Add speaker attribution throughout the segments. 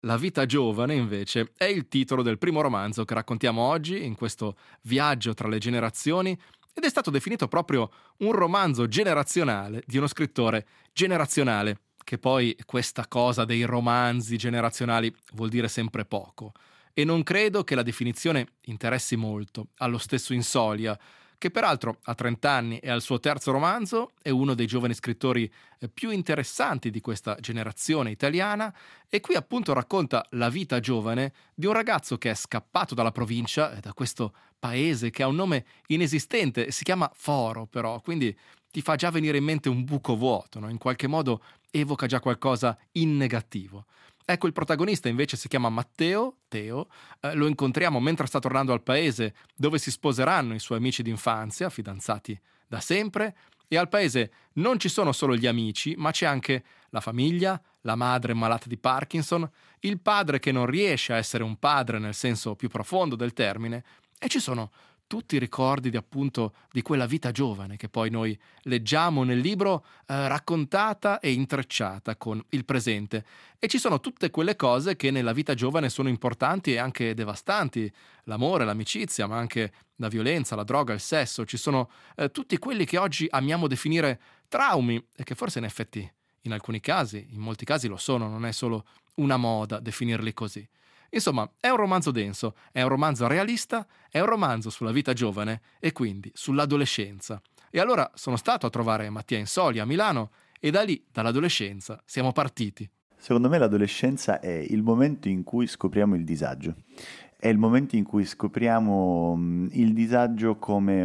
Speaker 1: La vita giovane, invece, è il titolo del primo romanzo che raccontiamo oggi in questo viaggio tra le generazioni ed è stato definito proprio un romanzo generazionale di uno scrittore generazionale, che poi questa cosa dei romanzi generazionali vuol dire sempre poco. E non credo che la definizione interessi molto allo stesso Insolia, che peraltro a 30 anni e al suo terzo romanzo è uno dei giovani scrittori più interessanti di questa generazione italiana e qui appunto racconta la vita giovane di un ragazzo che è scappato dalla provincia, da questo paese che ha un nome inesistente, si chiama Foro però, quindi ti fa già venire in mente un buco vuoto, no? In qualche modo evoca già qualcosa in negativo. Ecco, il protagonista invece si chiama Matteo, Teo, lo incontriamo mentre sta tornando al paese dove si sposeranno i suoi amici d'infanzia, fidanzati da sempre, e al paese non ci sono solo gli amici, ma c'è anche la famiglia, la madre malata di Parkinson, il padre che non riesce a essere un padre nel senso più profondo del termine, e ci sono tutti i ricordi di appunto di quella vita giovane che poi noi leggiamo nel libro raccontata e intrecciata con il presente. E ci sono tutte quelle cose che nella vita giovane sono importanti e anche devastanti, l'amore, l'amicizia, ma anche la violenza, la droga, il sesso. Ci sono tutti quelli che oggi amiamo definire traumi e che forse in effetti in alcuni casi, in molti casi lo sono, non è solo una moda definirli così. Insomma, è un romanzo denso, è un romanzo realista, è un romanzo sulla vita giovane e quindi sull'adolescenza. E allora sono stato a trovare Mattia Insolia a Milano e da lì, dall'adolescenza, siamo partiti.
Speaker 2: Secondo me l'adolescenza è il momento in cui scopriamo il disagio. È il momento in cui scopriamo il disagio come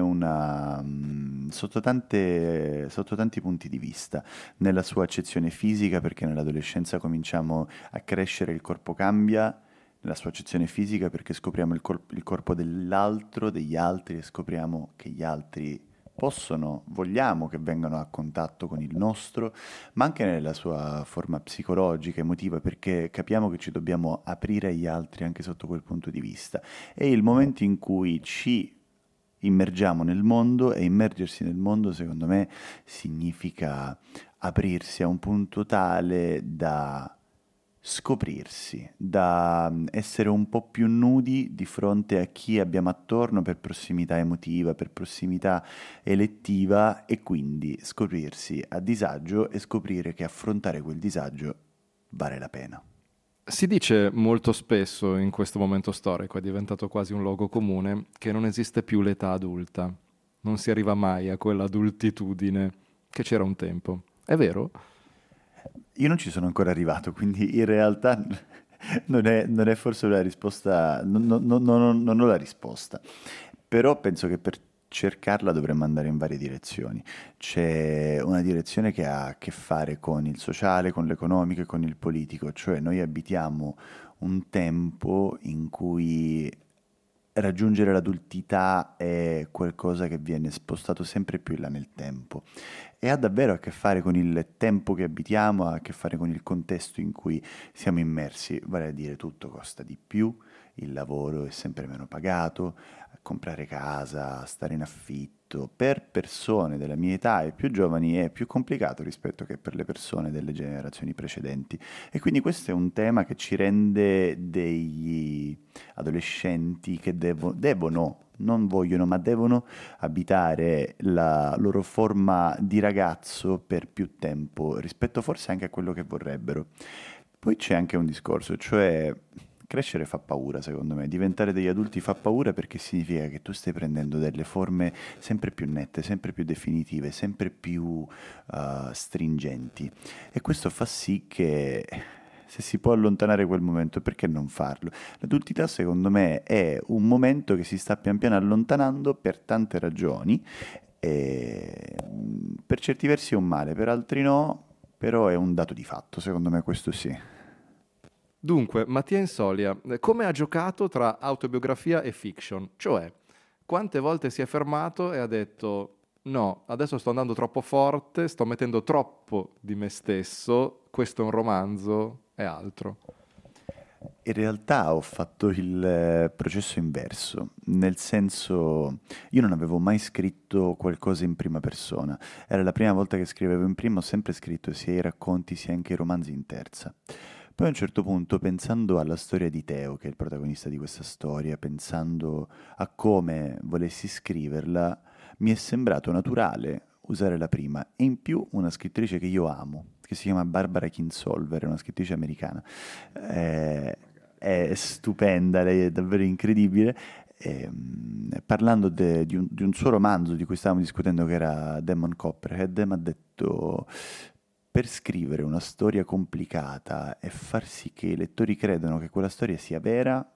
Speaker 2: sotto tanti punti di vista, nella sua accezione fisica, perché nell'adolescenza cominciamo a crescere, il corpo cambia, nella sua accezione fisica perché scopriamo il corpo dell'altro, degli altri, e scopriamo che gli altri vogliamo che vengano a contatto con il nostro, ma anche nella sua forma psicologica, emotiva, perché capiamo che ci dobbiamo aprire agli altri anche sotto quel punto di vista. È il momento in cui ci immergiamo nel mondo, e immergersi nel mondo, secondo me, significa aprirsi a un punto tale da scoprirsi, da essere un po' più nudi di fronte a chi abbiamo attorno per prossimità emotiva, per prossimità elettiva, e quindi scoprirsi a disagio e scoprire che affrontare quel disagio vale la pena.
Speaker 1: Si dice molto spesso in questo momento storico, è diventato quasi un luogo comune, che non esiste più l'età adulta. Non si arriva mai a quella adultitudine che c'era un tempo. È vero?
Speaker 2: Io non ci sono ancora arrivato, quindi in realtà non è forse la risposta, non ho la risposta, però penso che per cercarla dovremmo andare in varie direzioni. C'è una direzione che ha a che fare con il sociale, con l'economico e con il politico, cioè noi abitiamo un tempo in cui raggiungere l'adultità è qualcosa che viene spostato sempre più in là nel tempo e ha davvero a che fare con il tempo che abitiamo, ha a che fare con il contesto in cui siamo immersi, vale a dire tutto costa di più, il lavoro è sempre meno pagato, comprare casa, stare in affitto, per persone della mia età e più giovani è più complicato rispetto che per le persone delle generazioni precedenti. E quindi questo è un tema che ci rende degli adolescenti che devono, non vogliono, ma devono abitare la loro forma di ragazzo per più tempo rispetto forse anche a quello che vorrebbero. Poi c'è anche un discorso, cioè crescere fa paura, secondo me. Diventare degli adulti fa paura perché significa che tu stai prendendo delle forme sempre più nette, sempre più definitive, sempre più stringenti. E questo fa sì che se si può allontanare quel momento, perché non farlo? L'adultità, secondo me, è un momento che si sta pian piano allontanando per tante ragioni. E, per certi versi è un male, per altri no, però è un dato di fatto, secondo me questo sì.
Speaker 1: Dunque, Mattia Insolia, come ha giocato tra autobiografia e fiction? Cioè, quante volte si è fermato e ha detto no, adesso sto andando troppo forte, sto mettendo troppo di me stesso, questo è un romanzo e altro.
Speaker 2: In realtà ho fatto il processo inverso, nel senso io non avevo mai scritto qualcosa in prima persona, era la prima volta che scrivevo in prima, ho sempre scritto sia i racconti sia anche i romanzi in terza. Poi a un certo punto, pensando alla storia di Teo, che è il protagonista di questa storia, pensando a come volessi scriverla, mi è sembrato naturale usare la prima e in più una scrittrice che io amo, che si chiama Barbara Kingsolver, è una scrittrice americana. Eh, è stupenda, lei è davvero incredibile. Parlando di un suo romanzo di cui stavamo discutendo, che era Demon Copperhead, mi ha detto: per scrivere una storia complicata e far sì che i lettori credano che quella storia sia vera,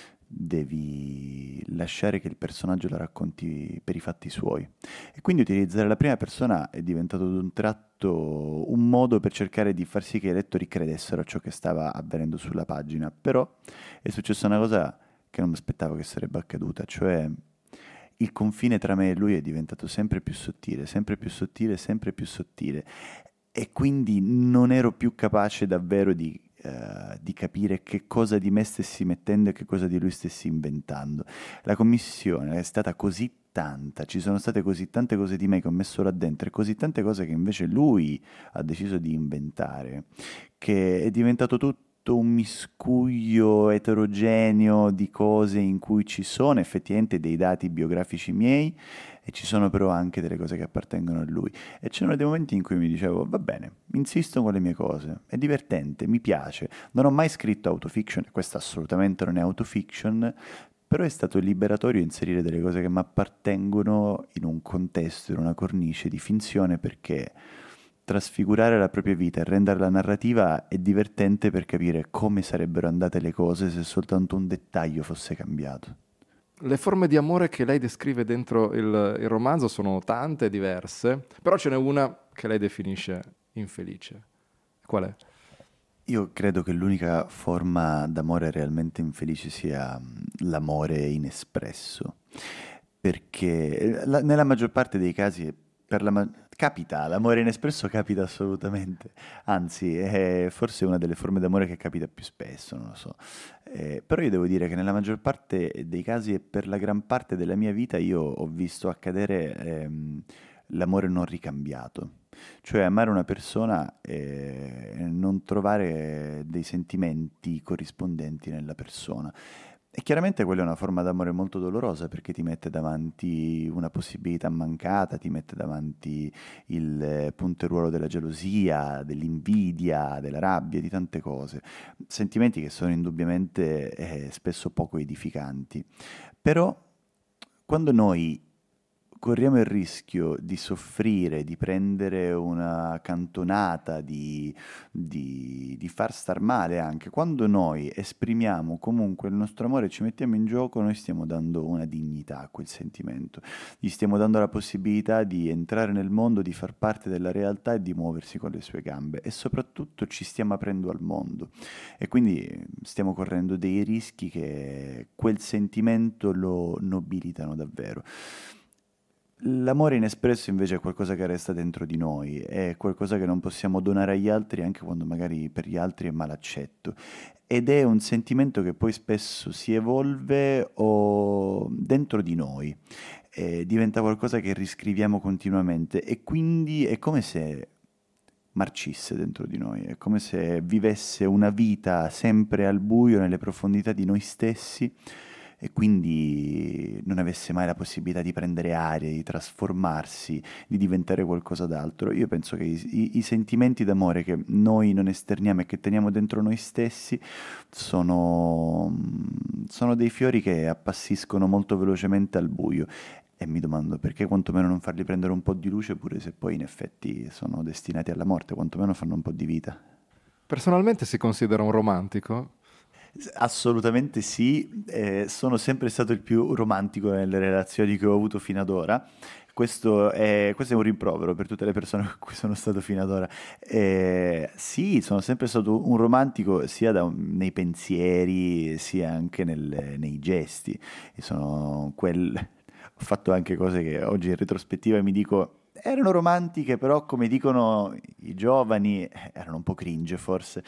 Speaker 2: devi lasciare che il personaggio la racconti per i fatti suoi. E quindi utilizzare la prima persona è diventato d'un tratto un modo per cercare di far sì che i lettori credessero a ciò che stava avvenendo sulla pagina. Però è successa una cosa che non mi aspettavo che sarebbe accaduta, cioè il confine tra me e lui è diventato sempre più sottile, sempre più sottile, sempre più sottile. E quindi non ero più capace davvero di capire che cosa di me stessi mettendo e che cosa di lui stessi inventando. La commissione è stata così tanta, ci sono state così tante cose di me che ho messo là dentro e così tante cose che invece lui ha deciso di inventare, che è diventato tutto un miscuglio eterogeneo di cose in cui ci sono effettivamente dei dati biografici miei e ci sono però anche delle cose che appartengono a lui. E c'erano dei momenti in cui mi dicevo, va bene, insisto con le mie cose, è divertente, mi piace. Non ho mai scritto autofiction, e questa assolutamente non è autofiction, però è stato liberatorio inserire delle cose che mi appartengono in un contesto, in una cornice di finzione, perché trasfigurare la propria vita e renderla narrativa è divertente per capire come sarebbero andate le cose se soltanto un dettaglio fosse cambiato.
Speaker 1: Le forme di amore che lei descrive dentro il romanzo sono tante e diverse, però ce n'è una che lei definisce infelice. Qual è?
Speaker 2: Io credo che l'unica forma d'amore realmente infelice sia l'amore inespresso, perché nella maggior parte dei casi capita, l'amore inespresso capita assolutamente, anzi è forse una delle forme d'amore che capita più spesso, non lo so. Però io devo dire che nella maggior parte dei casi e per la gran parte della mia vita io ho visto accadere l'amore non ricambiato. Cioè amare una persona e non trovare dei sentimenti corrispondenti nella persona. E chiaramente quella è una forma d'amore molto dolorosa perché ti mette davanti una possibilità mancata, ti mette davanti il punteruolo della gelosia, dell'invidia, della rabbia, di tante cose. Sentimenti che sono indubbiamente spesso poco edificanti. Però quando noi corriamo il rischio di soffrire, di prendere una cantonata, di far star male anche. Quando noi esprimiamo comunque il nostro amore e ci mettiamo in gioco, noi stiamo dando una dignità a quel sentimento. Gli stiamo dando la possibilità di entrare nel mondo, di far parte della realtà e di muoversi con le sue gambe. E soprattutto ci stiamo aprendo al mondo. E quindi stiamo correndo dei rischi che quel sentimento lo nobilitano davvero. L'amore inespresso invece è qualcosa che resta dentro di noi, è qualcosa che non possiamo donare agli altri anche quando magari per gli altri è malaccetto. Ed è un sentimento che poi spesso si evolve o dentro di noi, diventa qualcosa che riscriviamo continuamente e quindi è come se marcisse dentro di noi, è come se vivesse una vita sempre al buio nelle profondità di noi stessi e quindi non avesse mai la possibilità di prendere aria, di trasformarsi, di diventare qualcosa d'altro. Io penso che i sentimenti d'amore che noi non esterniamo e che teniamo dentro noi stessi sono dei fiori che appassiscono molto velocemente al buio. E mi domando perché quantomeno non farli prendere un po' di luce, pure se poi in effetti sono destinati alla morte, quantomeno fanno un po' di vita.
Speaker 1: Personalmente si considera un romantico?
Speaker 2: Assolutamente sì, sono sempre stato il più romantico nelle relazioni che ho avuto fino ad ora. Questo è un rimprovero per tutte le persone con cui sono stato fino ad ora. Sì, sono sempre stato un romantico sia nei pensieri sia anche nei gesti. Ho fatto anche cose che oggi in retrospettiva mi dico erano romantiche, però come dicono i giovani, erano un po' cringe forse.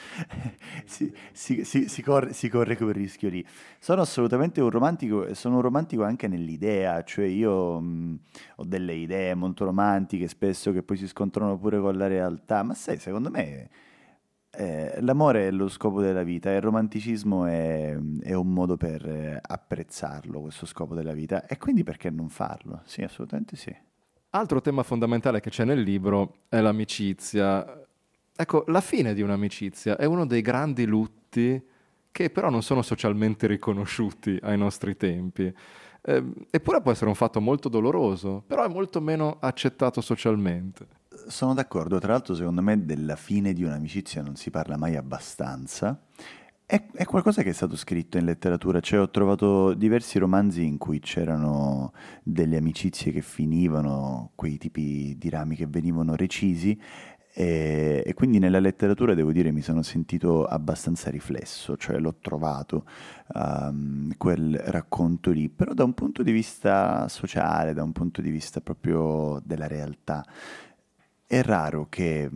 Speaker 2: Si corre quel rischio lì. Sono assolutamente un romantico e sono un romantico anche nell'idea, cioè io ho delle idee molto romantiche spesso che poi si scontrano pure con la realtà, ma sai, secondo me L'amore è lo scopo della vita e il romanticismo è un modo per apprezzarlo, questo scopo della vita, e quindi perché non farlo? Sì, assolutamente sì.
Speaker 1: Altro tema fondamentale che c'è nel libro è l'amicizia. Ecco, la fine di un'amicizia è uno dei grandi lutti che però non sono socialmente riconosciuti ai nostri tempi. Eppure può essere un fatto molto doloroso, però è molto meno accettato socialmente.
Speaker 2: Sono d'accordo, tra l'altro secondo me della fine di un'amicizia non si parla mai abbastanza. È qualcosa che è stato scritto in letteratura, cioè ho trovato diversi romanzi in cui c'erano delle amicizie che finivano, quei tipi di rami che venivano recisi, e quindi nella letteratura devo dire mi sono sentito abbastanza riflesso, cioè l'ho trovato quel racconto lì, però da un punto di vista sociale, da un punto di vista proprio della realtà. È raro che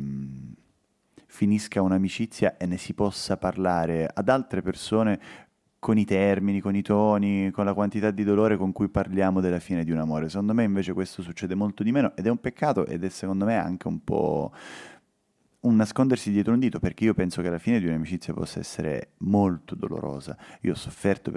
Speaker 2: finisca un'amicizia e ne si possa parlare ad altre persone con i termini, con i toni, con la quantità di dolore con cui parliamo della fine di un amore. Secondo me invece questo succede molto di meno ed è un peccato ed è secondo me anche un po' un nascondersi dietro un dito, perché io penso che la fine di un'amicizia possa essere molto dolorosa. Io ho sofferto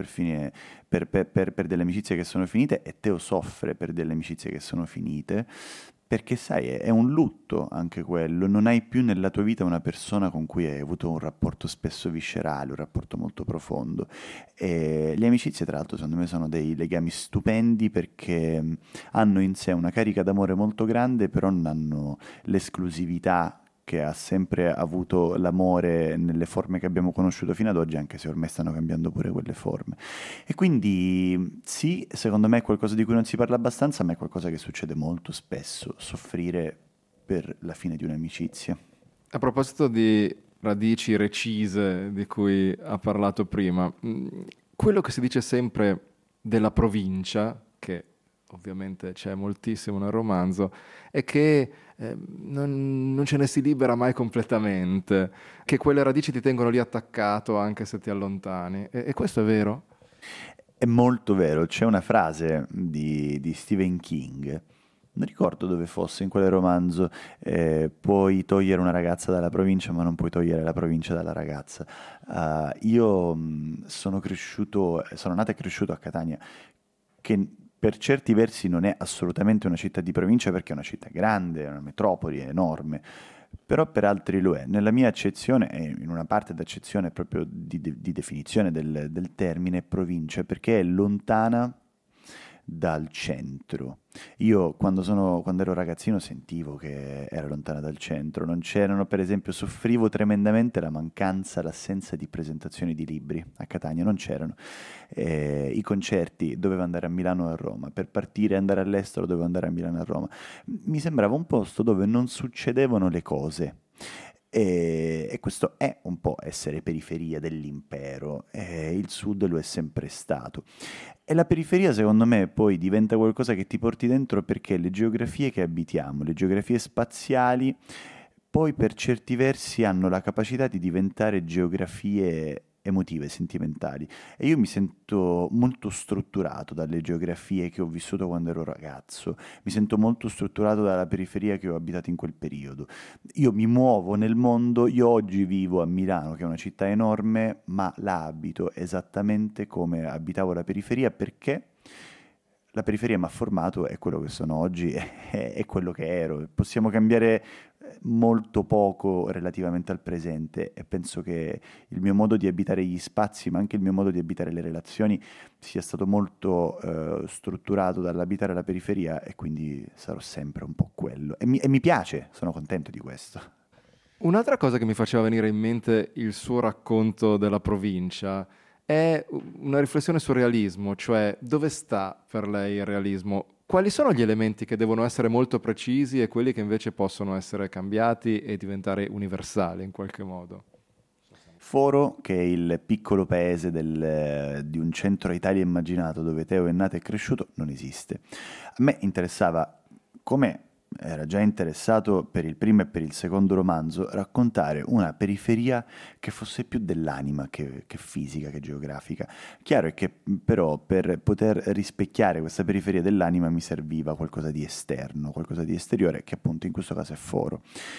Speaker 2: per delle amicizie che sono finite e Teo soffre per delle amicizie che sono finite, perché sai, è un lutto anche quello, non hai più nella tua vita una persona con cui hai avuto un rapporto spesso viscerale, un rapporto molto profondo. E le amicizie, tra l'altro, secondo me sono dei legami stupendi perché hanno in sé una carica d'amore molto grande, però non hanno l'esclusività che ha sempre avuto l'amore nelle forme che abbiamo conosciuto fino ad oggi, anche se ormai stanno cambiando pure quelle forme. E quindi sì, secondo me è qualcosa di cui non si parla abbastanza, ma è qualcosa che succede molto spesso, soffrire per la fine di un'amicizia.
Speaker 1: A proposito di radici recise di cui ha parlato prima, quello che si dice sempre della provincia, che ovviamente c'è moltissimo nel romanzo, è che non ce ne si libera mai completamente, che quelle radici ti tengono lì attaccato anche se ti allontani. E questo è vero?
Speaker 2: È molto vero, c'è una frase di Stephen King, non ricordo dove fosse in quel romanzo, puoi togliere una ragazza dalla provincia ma non puoi togliere la provincia dalla ragazza. Io sono cresciuto, sono nato e cresciuto a Catania, che per certi versi non è assolutamente una città di provincia perché è una città grande, è una metropoli, è enorme, però per altri lo è. Nella mia accezione, e in una parte d'accezione proprio di definizione del termine provincia, perché è lontana dal centro. Io quando ero ragazzino sentivo che era lontana dal centro, non c'erano, per esempio, soffrivo tremendamente la mancanza, l'assenza di presentazioni di libri a Catania, non c'erano. I concerti dovevo andare a Milano o a Roma, per partire e andare all'estero dovevo andare a Milano e a Roma. Mi sembrava un posto dove non succedevano le cose. E questo è un po' essere periferia dell'impero, e il sud lo è sempre stato. E la periferia, secondo me, poi diventa qualcosa che ti porti dentro perché le geografie che abitiamo, le geografie spaziali, poi per certi versi hanno la capacità di diventare geografie emotive, sentimentali. E io mi sento molto strutturato dalle geografie che ho vissuto quando ero ragazzo, mi sento molto strutturato dalla periferia che ho abitato in quel periodo. Io mi muovo nel mondo, io oggi vivo a Milano, che è una città enorme, ma la abito esattamente come abitavo la periferia perché la periferia mi ha formato, è quello che sono oggi, è quello che ero. Possiamo cambiare molto poco relativamente al presente e penso che il mio modo di abitare gli spazi, ma anche il mio modo di abitare le relazioni, sia stato molto strutturato dall'abitare la periferia e quindi sarò sempre un po' quello. E mi piace, sono contento di questo.
Speaker 1: Un'altra cosa che mi faceva venire in mente il suo racconto della provincia è una riflessione sul realismo, cioè dove sta per lei il realismo? Quali sono gli elementi che devono essere molto precisi e quelli che invece possono essere cambiati e diventare universali in qualche modo?
Speaker 2: Foro, che è il piccolo paese di un centro Italia immaginato dove Teo è nato e cresciuto, non esiste. A me interessava, come era già interessato per il primo e per il secondo romanzo, raccontare una periferia che fosse più dell'anima che fisica, che geografica. Chiaro è che però per poter rispecchiare questa periferia dell'anima mi serviva qualcosa di esterno, qualcosa di esteriore, che appunto in questo caso è Foro.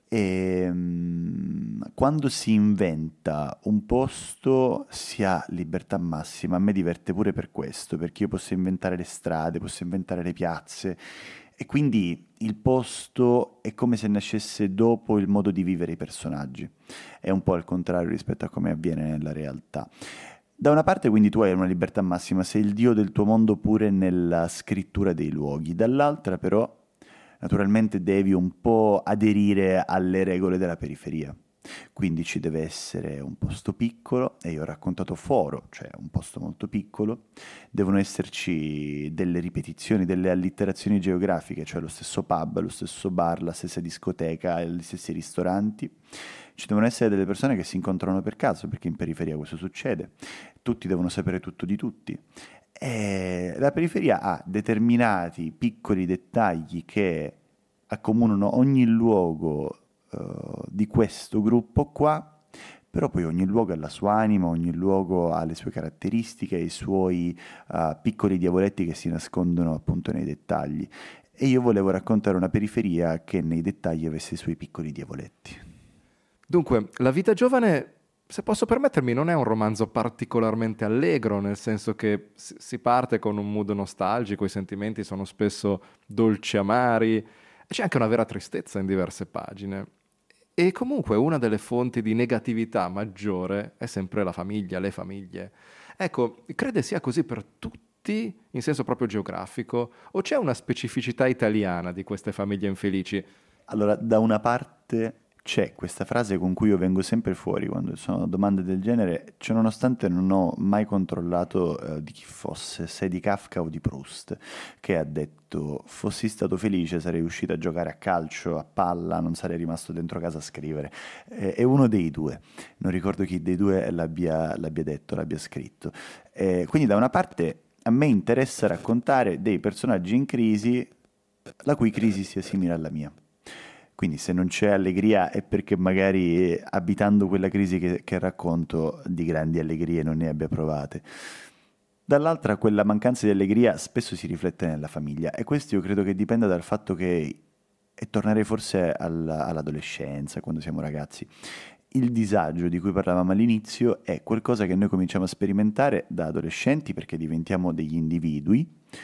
Speaker 2: E quando si inventa un posto si ha libertà massima. A me diverte pure per questo, perché io posso inventare le strade, posso inventare le piazze e quindi il posto è come se nascesse dopo il modo di vivere i personaggi. È un po' al contrario rispetto a come avviene nella realtà. Da una parte quindi tu hai una libertà massima, sei il dio del tuo mondo pure nella scrittura dei luoghi, dall'altra però naturalmente devi un po' aderire alle regole della periferia. Quindi ci deve essere un posto piccolo, e io ho raccontato Foro, cioè un posto molto piccolo, devono esserci delle ripetizioni, delle allitterazioni geografiche, cioè lo stesso pub, lo stesso bar, la stessa discoteca, gli stessi ristoranti. Ci devono essere delle persone che si incontrano per caso, perché in periferia questo succede. Tutti devono sapere tutto di tutti. E la periferia ha determinati piccoli dettagli che accomunano ogni luogo di questo gruppo qua, però poi ogni luogo ha la sua anima, ogni luogo ha le sue caratteristiche, i suoi piccoli diavoletti che si nascondono appunto nei dettagli. E io volevo raccontare una periferia che nei dettagli avesse i suoi piccoli diavoletti.
Speaker 1: Dunque, La vita giovane, se posso permettermi, non è un romanzo particolarmente allegro, nel senso che si parte con un mood nostalgico, i sentimenti sono spesso dolci amari, e c'è anche una vera tristezza in diverse pagine. E comunque una delle fonti di negatività maggiore è sempre la famiglia, le famiglie. Ecco, crede sia così per tutti, in senso proprio geografico, o c'è una specificità italiana di queste famiglie infelici?
Speaker 2: Allora, da una parte c'è questa frase con cui io vengo sempre fuori quando sono domande del genere, ciononostante non ho mai controllato di chi fosse, se di Kafka o di Proust, che ha detto: fossi stato felice sarei uscito a giocare a calcio, a palla, non sarei rimasto dentro casa a scrivere. È uno dei due, non ricordo chi dei due l'abbia detto, l'abbia scritto. Quindi da una parte a me interessa raccontare dei personaggi in crisi, la cui crisi sia simile alla mia. Quindi se non c'è allegria è perché magari abitando quella crisi che racconto di grandi allegrie non ne abbia provate. Dall'altra quella mancanza di allegria spesso si riflette nella famiglia e questo io credo che dipenda dal fatto che, e tornerei forse all'adolescenza, quando siamo ragazzi, il disagio di cui parlavamo all'inizio è qualcosa che noi cominciamo a sperimentare da adolescenti perché diventiamo degli individui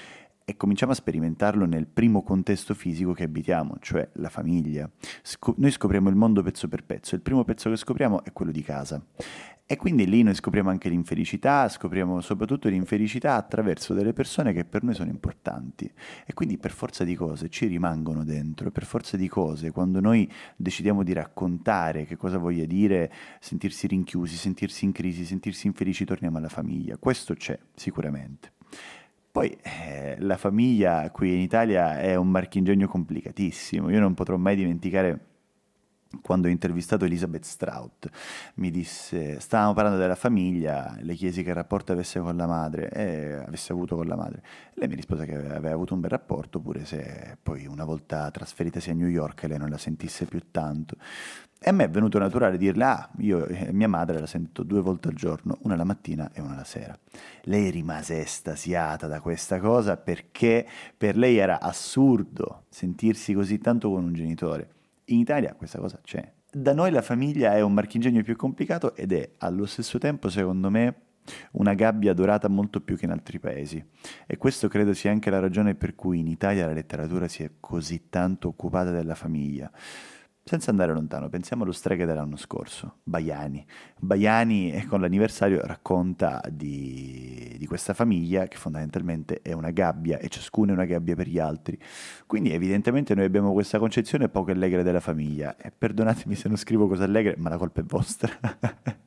Speaker 2: e cominciamo a sperimentarlo nel primo contesto fisico che abitiamo, cioè la famiglia. Noi scopriamo il mondo pezzo per pezzo, il primo pezzo che scopriamo è quello di casa. E quindi lì noi scopriamo anche l'infelicità, scopriamo soprattutto l'infelicità attraverso delle persone che per noi sono importanti. E quindi per forza di cose ci rimangono dentro, e per forza di cose quando noi decidiamo di raccontare che cosa voglia dire sentirsi rinchiusi, sentirsi in crisi, sentirsi infelici, torniamo alla famiglia. Questo c'è sicuramente. Poi la famiglia qui in Italia è un marchingegno complicatissimo. Io non potrò mai dimenticare quando ho intervistato Elisabeth Strout. Mi disse, stavamo parlando della famiglia, le chiesi che rapporto avesse con la madre, avesse avuto con la madre. Lei mi rispose che aveva avuto un bel rapporto, pure se poi una volta trasferitasi a New York lei non la sentisse più tanto. E a me è venuto naturale dirle, io mia madre la sento 2 volte al giorno, una la mattina e una la sera. Lei rimase estasiata da questa cosa perché per lei era assurdo sentirsi così tanto con un genitore. In Italia questa cosa c'è. Da noi la famiglia è un marchingegno più complicato ed è allo stesso tempo, secondo me, una gabbia dorata molto più che in altri paesi. E questo credo sia anche la ragione per cui in Italia la letteratura si è così tanto occupata della famiglia. Senza andare lontano, pensiamo allo Streghe dell'anno scorso, Baiani. Baiani con l'anniversario racconta di questa famiglia che fondamentalmente è una gabbia e ciascuno è una gabbia per gli altri. Quindi evidentemente noi abbiamo questa concezione poco allegra della famiglia. E perdonatemi se non scrivo cose allegre, ma la colpa è vostra.